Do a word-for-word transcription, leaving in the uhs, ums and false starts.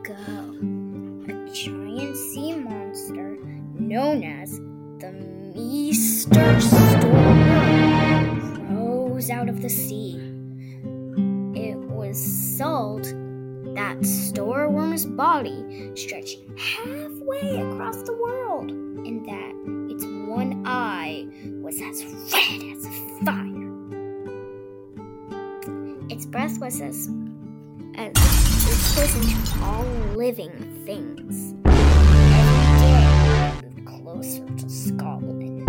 ago, a giant sea monster known as the Meester Storm rose out of the sea. It was said that Storeworm's body stretched halfway across the world, and that its one eye was as red as fire. Its breath was as, as its poison to all living things. Every day it moved closer to Scotland.